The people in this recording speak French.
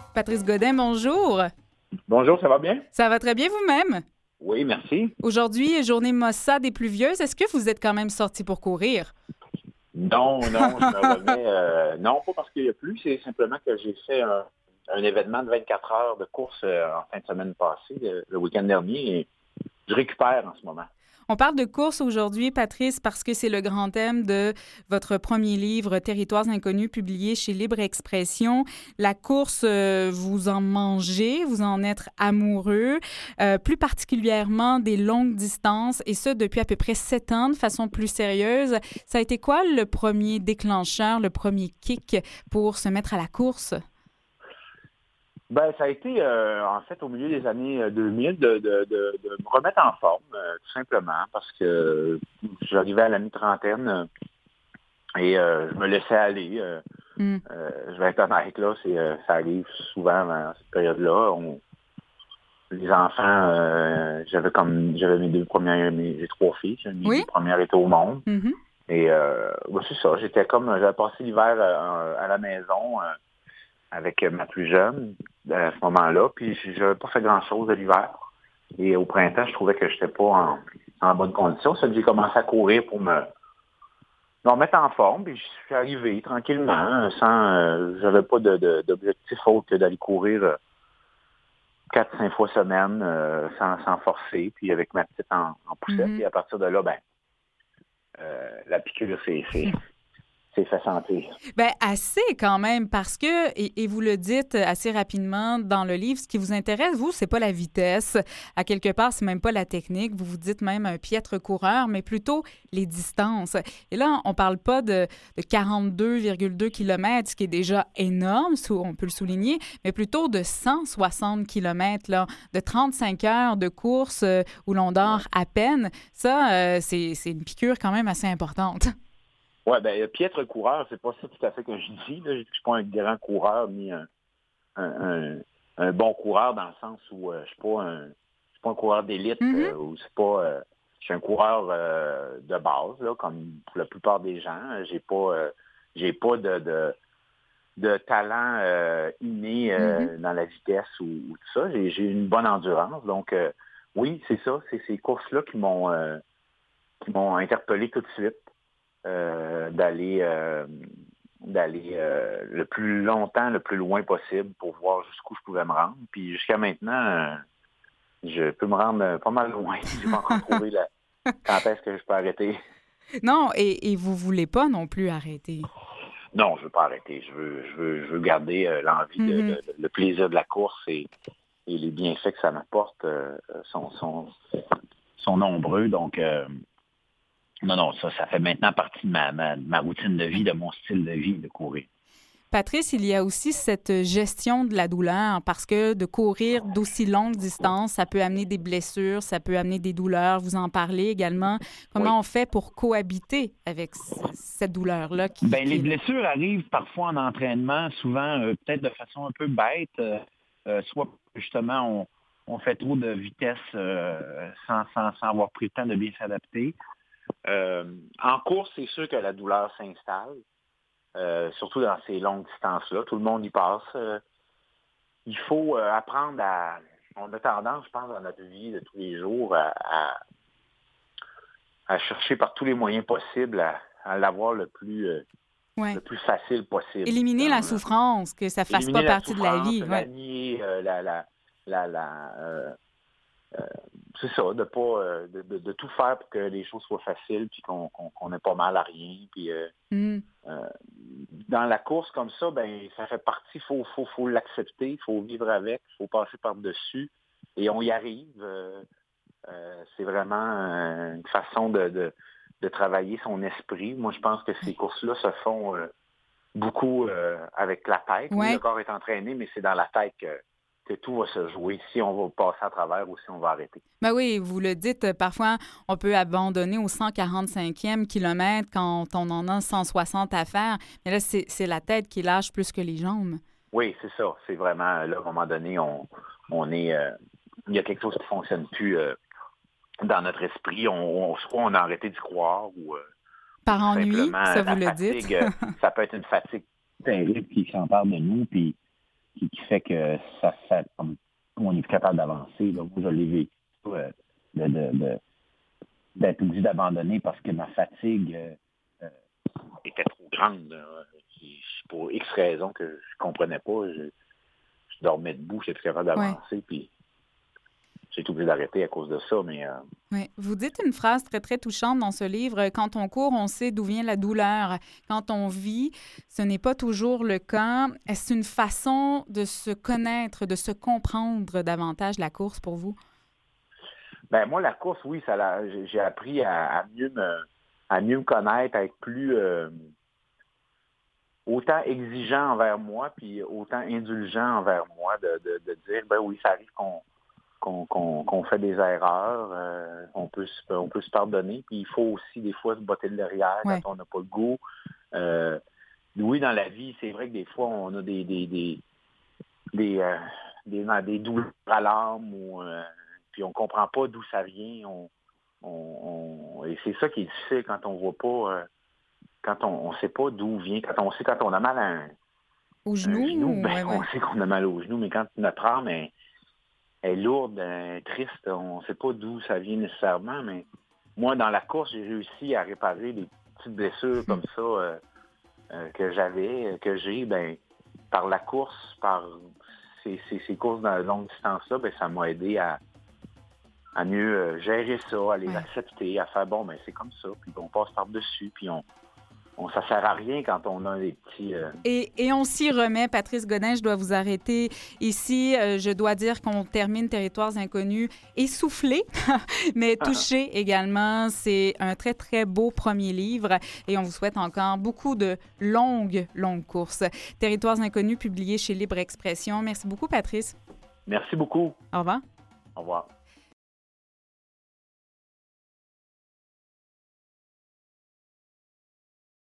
Patrice Godin, bonjour. Bonjour, ça va bien? Ça va très bien vous-même? Oui, merci. Aujourd'hui, journée maussade et pluvieuse. Est-ce que vous êtes quand même sorti pour courir? Non, non, je me remets. Non, pas parce qu'il y a plus, c'est simplement que j'ai fait un événement de 24 heures de course en fin de semaine passée, le week-end dernier, et je récupère en ce moment. On parle de course aujourd'hui, Patrice, parce que c'est le grand thème de votre premier livre, Territoires inconnus, publié chez Libre Expression. La course, vous en mangez, vous en êtes amoureux, plus particulièrement des longues distances, et ça depuis à peu près 7 ans de façon plus sérieuse. Ça a été quoi le premier déclencheur, le premier kick pour se mettre à la course? Ben, ça a été, en fait, au milieu des années 2000, de me remettre en forme, tout simplement, parce que j'arrivais à la mi-trentaine et je me laissais aller. Mm. Je vais être honnête, là, ça arrive souvent dans cette période-là. Les enfants, j'avais mes deux premières, j'ai trois filles, mes deux Oui? premières étaient au monde. Mhm. Et ben, c'est ça, j'avais passé l'hiver à la maison avec ma plus jeune à ce moment-là, puis j'avais pas fait grand-chose de l'hiver. Et au printemps, je trouvais que j'étais pas en bonne condition. Ça fait que j'ai commencé à courir pour me remettre en forme, puis je suis arrivé tranquillement, j'avais pas d'objectif autre que d'aller courir 4-5 fois semaine, sans forcer, puis avec ma petite en poussette. Mhm. Et à partir de là, la piqûre, c'est fait sentir. Bien, assez quand même, parce que, et vous le dites assez rapidement dans le livre, ce qui vous intéresse, vous, c'est pas la vitesse. À quelque part, c'est même pas la technique. Vous vous dites même un piètre coureur, mais plutôt les distances. Et là, on parle pas de 42,2 km, ce qui est déjà énorme, on peut le souligner, mais plutôt de 160 km, là, de 35 heures de course où l'on dort Ouais. à peine. Ça, c'est une piqûre quand même assez importante. Ouais, ben, piètre coureur, c'est pas ça tout à fait que je dis. Là. Je suis pas un grand coureur ni un bon coureur dans le sens où je suis pas un coureur d'élite Mhm. ou c'est pas je suis un coureur de base, là, comme pour la plupart des gens. J'ai pas de talent inné Mhm. dans la vitesse ou tout ça. J'ai une bonne endurance. Donc oui, c'est ça, c'est ces courses-là qui m'ont interpellé tout de suite. D'aller le plus longtemps, le plus loin possible pour voir jusqu'où je pouvais me rendre. Puis jusqu'à maintenant, je peux me rendre pas mal loin. J'ai pas encore trouvé quand est-ce que je peux arrêter. Non, et vous voulez pas non plus arrêter. Non, je veux pas arrêter. Je veux garder l'envie Mhm. le plaisir de la course et les bienfaits que ça m'apporte sont nombreux. Donc, non, non, ça fait maintenant partie de ma routine de vie, de mon style de vie de courir. Patrice, il y a aussi cette gestion de la douleur parce que de courir d'aussi longues distances, ça peut amener des blessures, ça peut amener des douleurs. Vous en parlez également. Oui. Comment on fait pour cohabiter avec cette douleur-là Ben, qui les est là? blessures arrivent parfois en entraînement, souvent peut-être de façon un peu bête, soit justement on fait trop de vitesse sans avoir pris le temps de bien s'adapter. En course, c'est sûr que la douleur s'installe, surtout dans ces longues distances-là. Tout le monde y passe. Il faut apprendre à... On a tendance, je pense, dans notre vie de tous les jours à chercher par tous les moyens possibles à l'avoir le Ouais. plus facile possible. Éliminer la souffrance, que ça fasse pas Éliminer la partie de la souffrance, vie. la Ouais. nier, euh, c'est ça, de tout faire pour que les choses soient faciles, puis qu'on n'ait pas mal à rien. Puis Mhm. euh, dans la course comme ça, ben ça fait partie, faut l'accepter, il faut vivre avec, il faut passer par-dessus, et on y arrive. C'est vraiment une façon de travailler son esprit. Moi, je pense que ces Ouais. courses-là se font beaucoup avec la tête. Oui, le Ouais. corps est entraîné, mais c'est dans la tête que tout va se jouer, si on va passer à travers ou si on va arrêter. Ben oui, vous le dites, parfois, on peut abandonner au 145e kilomètre quand on en a 160 à faire. Mais là, c'est la tête qui lâche plus que les jambes. Oui, c'est ça. C'est vraiment, là, à un moment donné, on est... il y a quelque chose qui ne fonctionne plus dans notre esprit. Soit on a arrêté d'y croire ou Par tout ennui, simplement ça vous la le dites. fatigue, ça peut être une fatigue terrible qui s'empare de nous, puis qui fait que ça comme, on est plus capable d'avancer. Là. Moi, je l'ai vécu d'être obligé d'abandonner parce que ma fatigue était trop grande. Pour X raisons que je comprenais pas. Je dormais debout, j'étais plus capable d'avancer, puis j'ai été obligé d'arrêter à cause de ça, mais... Oui. Vous dites une phrase très, très touchante dans ce livre. Quand on court, on sait d'où vient la douleur. Quand on vit, ce n'est pas toujours le cas. Est-ce une façon de se connaître, de se comprendre davantage, la course, pour vous? Ben moi, la course, oui, j'ai appris à mieux me connaître, à être plus... autant exigeant envers moi, puis autant indulgent envers moi, de dire, ben oui, ça arrive qu'on fait des erreurs, on peut se pardonner, puis il faut aussi des fois se botter de derrière quand on n'a pas le goût. Oui, dans la vie, c'est vrai que des fois, on a des douleurs à l'âme, puis on comprend pas d'où ça vient. Et c'est ça qui est difficile quand on voit pas, quand on sait pas d'où vient, quand on a mal au genou, ben, on sait qu'on a mal au genou, mais quand notre âme est lourde, triste, on ne sait pas d'où ça vient nécessairement, mais moi, dans la course, j'ai réussi à réparer des petites blessures comme ça que j'ai, ben, par la course, par ces courses dans la longue distance-là, ben, ça m'a aidé à mieux gérer ça, à les accepter, à faire, bon, ben, c'est comme ça, puis on passe par-dessus, puis ça sert à rien quand on a des petits... Et on s'y remet. Patrice Godin, je dois vous arrêter ici. Je dois dire qu'on termine Territoires inconnus essoufflé, mais touché également. C'est un très, très beau premier livre et on vous souhaite encore beaucoup de longues courses. Territoires inconnus, publié chez Libre Expression. Merci beaucoup, Patrice. Merci beaucoup. Au revoir. Au revoir.